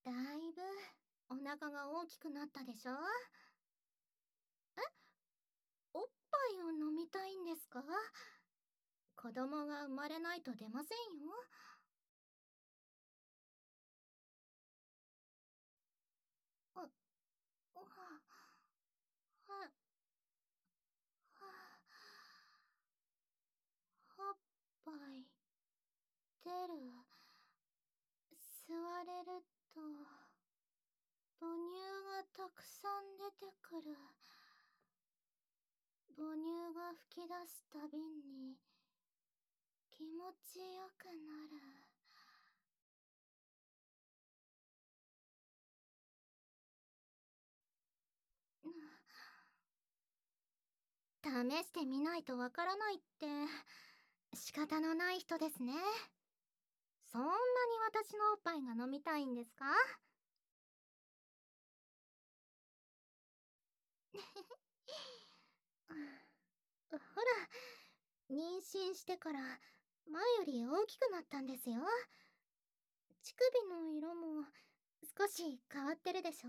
だいぶお腹が大きくなったでしょ。おっぱいを飲みたいんですか？子供が生まれないと出ませんよ。あ、は、は、おっぱい出る。吸われると母乳がたくさん出てくる。母乳が吹き出すたびに気持ちよくなる。試してみないとわからないって仕方のない人ですね。そんなに私のおっぱいが飲みたいんですか？ほら、妊娠してから前より大きくなったんですよ。乳首の色も少し変わってるでしょ？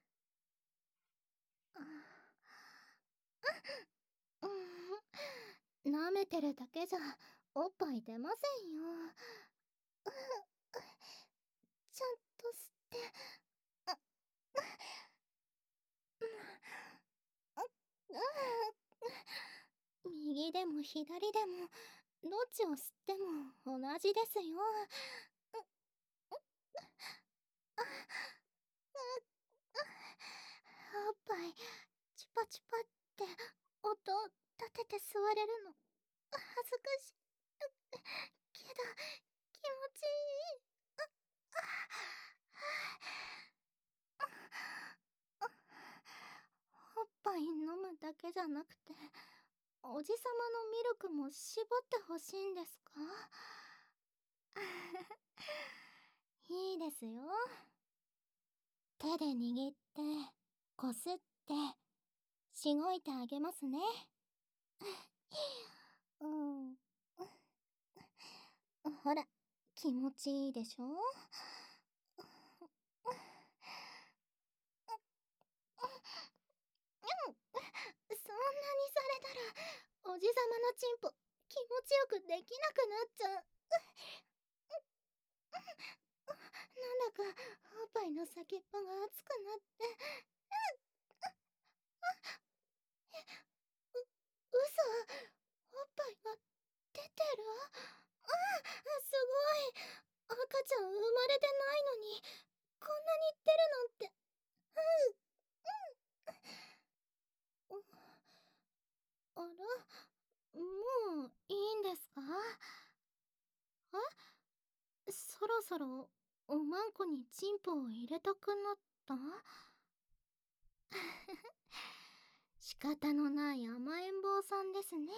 舐めてるだけじゃおっぱい出ませんよ。ちゃんと吸って。右でも左でもどっちを吸っても同じですよ。おっぱいチュパチュパって音立てて吸われるの恥ずかしいけど気持ちいい。おっぱい飲むだけじゃなくておじさまのミルクも絞ってほしいんですか？いいですよ。手で握ってこすってしごいてあげますね。うん、ほら気持ちいいでしょ？そんなにされたらおじさまのチンポ気持ちよくできなくなっちゃう。なんだかおっぱいの先っぽが熱くなって。嘘、おっぱいが出てる。すごい。赤ちゃん生まれてないのにこんなに出るなんて。うん、あら、もういいんですか？そろそろおまんこにチンポを入れたくなった？仕方のない甘えん坊さんですね。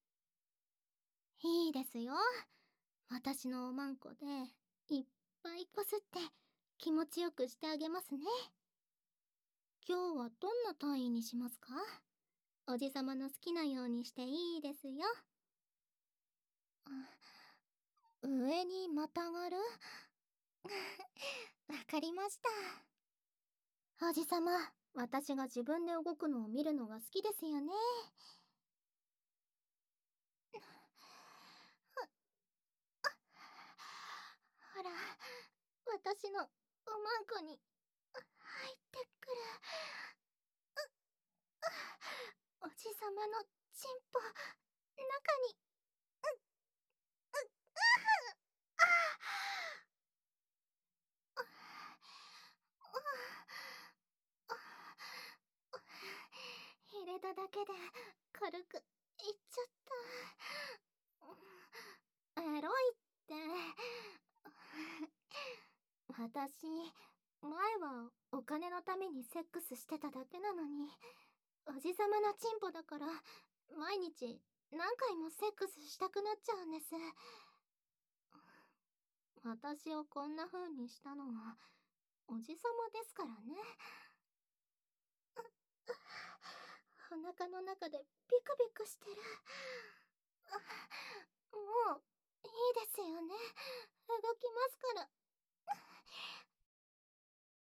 いいですよ。私のおまんこでいっぱいこすって気持ちよくしてあげますね。今日はどんな単位にしますか？おじさまの好きなようにしていいですよ。上にまたがる。わかりました。おじさま、私が自分で動くのを見るのが好きですよね。ほら、私のおまんこに入ってくる。おじさまのチンポ中に。入れただけで軽くいっちゃった。エロいって。私前はお金のためにセックスしてただけなのに、おじさまのチンポだから毎日何回もセックスしたくなっちゃうんです。私をこんな風にしたのはおじさまですからね。お腹の中でビクビクしてる。もういいですよね。動きますから。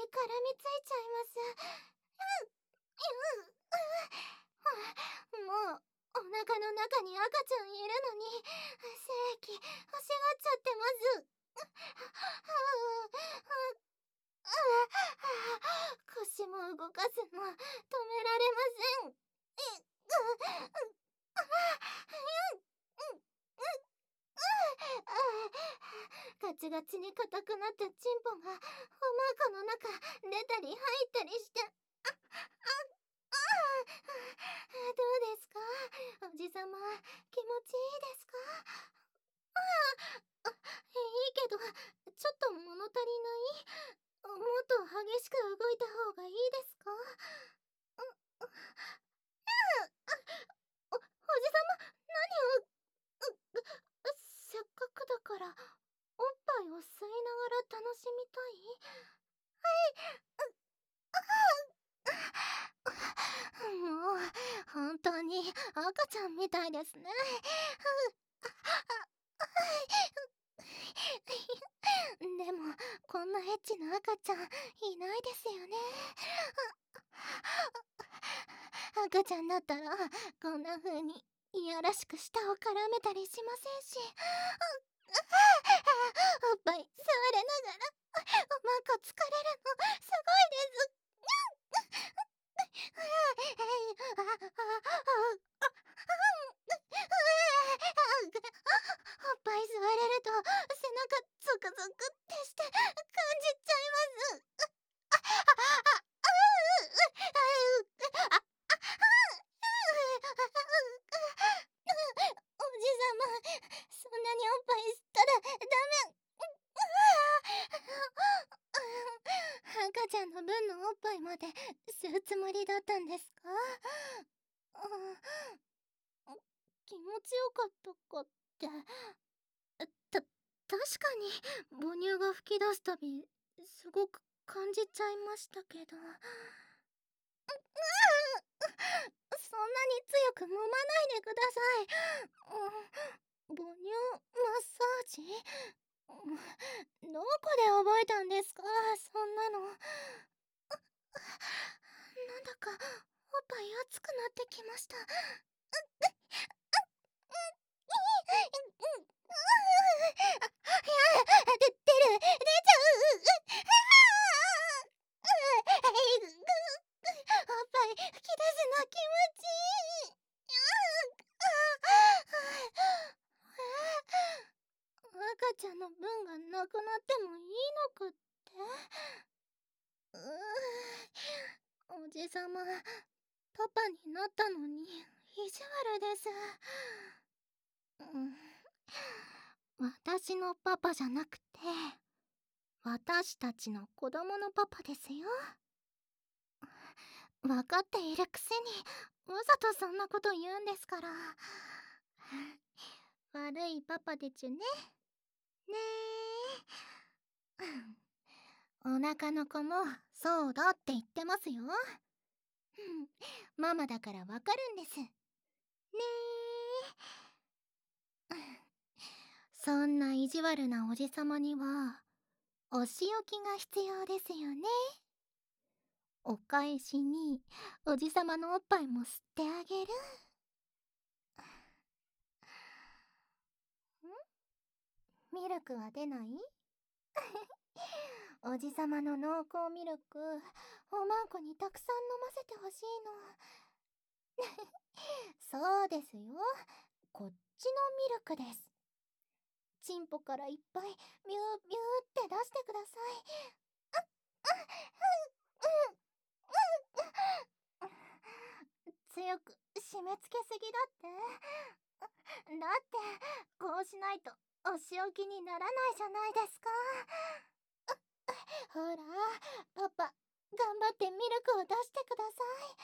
みついちゃいます。もうお腹の中に赤ちゃんいるのに精液欲しがっちゃってます。腰も動かすの止められません。ガチガチに硬くなったチンポがおまんこの中出たり入ったりして、どうですかおじさま、気持ちいいですか？いいけどちょっと物足りない。もっと激しく動いた方がいいですか？おじさま、何を。せっかくだからおっぱいを吸いながら楽しみたい。もう本当に赤ちゃんみたいですね。でもこんなエッチな赤ちゃんいないですよね。赤ちゃんだったらこんな風にいやらしく舌を絡めたりしませんし、おっぱい吸われながらおまんこ疲れるのすごいです。おっぱい吸われると背中ゾクゾクってして感じちゃいます。おじさま、そんなにおっぱい吸ったらダメ。赤ちゃんの分のおっぱいまで吸うつもりだったんですか？気持ちよかったかって。確かに母乳が噴き出すたびすごく感じちゃいましたけど、そんなに強く揉まないでください。母乳マッサージ、どこで覚えたんですかそんなの。なんだかおっぱい熱くなってきました。出ちゃう。おっぱい吹き出すの気持ちいい。赤ちゃんの分がなくなってもいいのかって。おじさま、パパになったのに意地悪です。私のパパじゃなくて私たちの子供のパパですよ。分かっているくせにわざとそんなこと言うんですから。悪いパパでちゅね。ねえ。お腹の子もそうだって言ってますよ。ママだからわかるんです。ねえ。そんな意地悪なおじさまにはお仕置きが必要ですよね。お返しにおじさまのおっぱいも吸ってあげる。ミルクは出ない？おじさまの濃厚ミルクおまんこにたくさん飲ませてほしいの。そうですよ、こっちのミルクです。チンポからいっぱいミューミューって出してください。強く締め付けすぎだって。だってこうしないとお仕置きにならないじゃないですか。ほらパパ、頑張ってミルクを出してくださ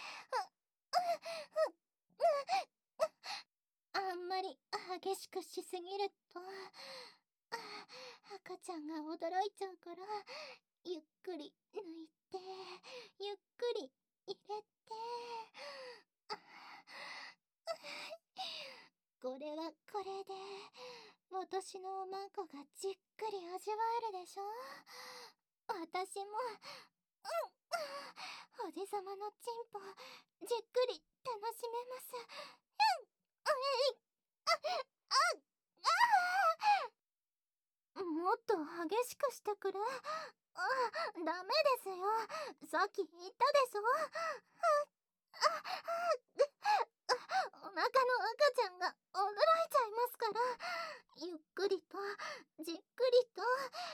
い。あんまり激しくしすぎると赤ちゃんが驚いちゃうから、ゆっくり抜いてゆっくり入れて。これはこれで私のおまんこがじっくり味わえるでしょ。私もおじさまのチンポ、じっくり楽しめます。もっと激しくしてくれ。ダメですよ。さっき言ったでしょ。お腹の赤ちゃんが驚いちゃいますから、ゆっくりとじっくりと。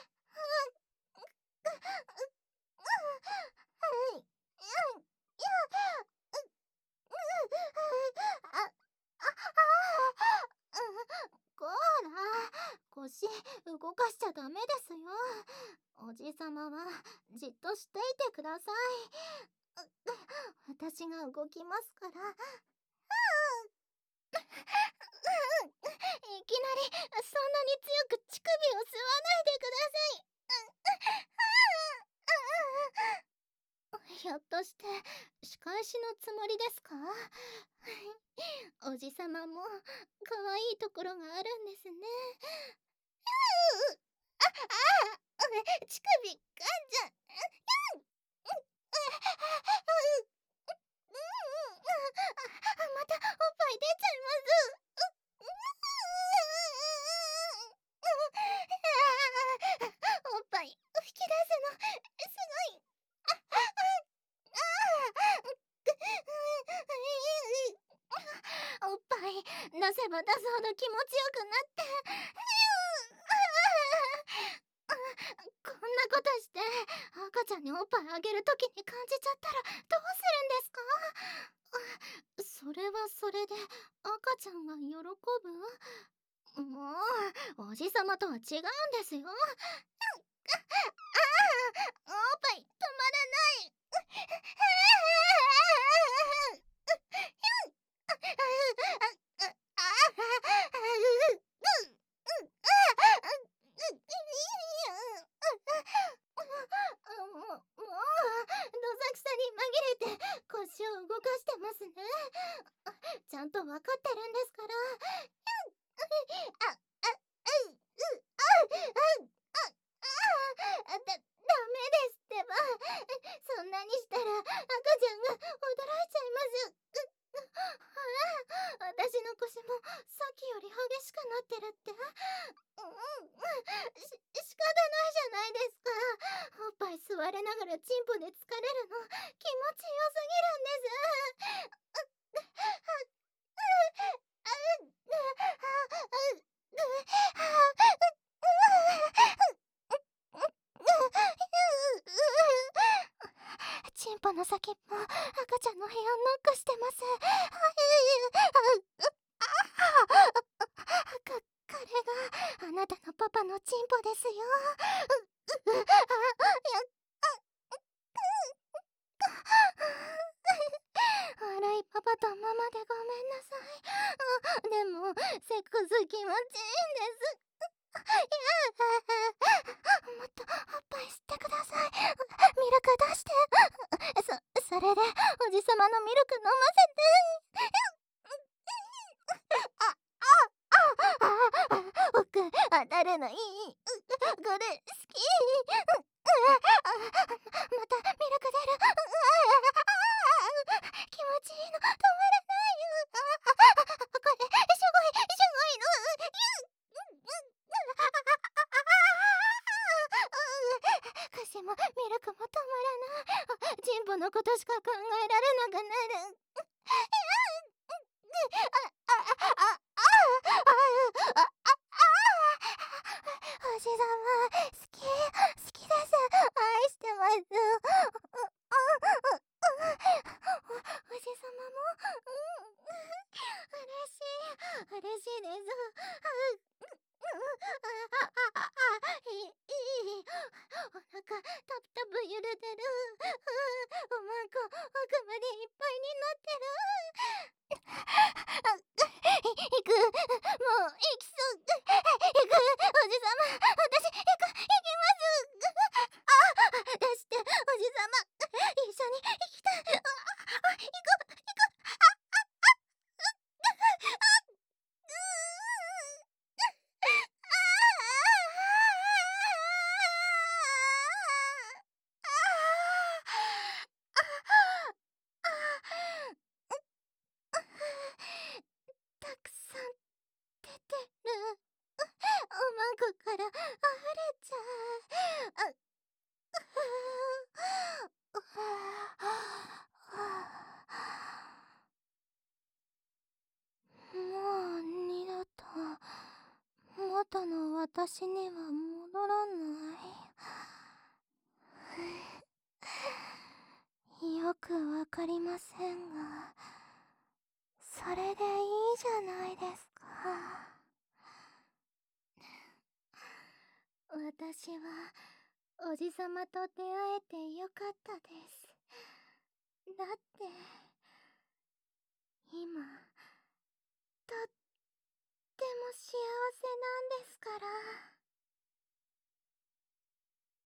こーら、腰動かしちゃダメですよ。おじさまはじっとしていてください。私が動きますから。いきなりそんなに強く乳首を吸わないでください。ひょっとして仕返しのつもりですか？おじさまも可愛いところがあるんですね。乳首噛んじゃまたおっぱい出ちゃいます。おっぱい吹き出すのすごい。おっぱい出せば出すほど気持ちよくなって、こんなことして赤ちゃんにおっぱいあげるときに感じちゃったらどうするんですか？それはそれで赤ちゃんが喜ぶ？もうおじさまとは違うんですよ。おっぱい止まらない。もうどさくさに紛れて腰を動かしてますね。ちゃんとわかってるんですから。ダメですってば。そんなにしたら赤ちゃんが驚いちゃいます。私の腰もさっきより激しくなってるって。仕方ないじゃないですか。おっぱい吸われながらチンポで疲れるの気持ちよすぎるんです。チンポの先っぽ赤ちゃんの部屋をノックしてます。これがあなたのパパのチンポですよ。悪いパパとママでごめんなさい。でもセックス気持ちいいんです。もっとおっぱい吸ってください。ミルク出して。それでおじさまのミルク飲ませて。奥当たるのいい。これ好き。またミルク出る。気持ちいいの止まらないよ。これすごいの。腰もミルクも止まらない。チンポのことしか考えられなくなる。おじさま好きです。愛してます。おじさまも嬉しいです。いい。お腹タプタプ揺れてる。おまんこ奥までいっぱいになってる。行く。もう行きそう。行く。おじさま私行きます。出しておじさま一緒に行きたい。行こう。 ちゃう。もう二度と元の私には戻らない。よくわかりませんが、それでいいじゃないですか。私はおじさまと出会えてよかったです。だって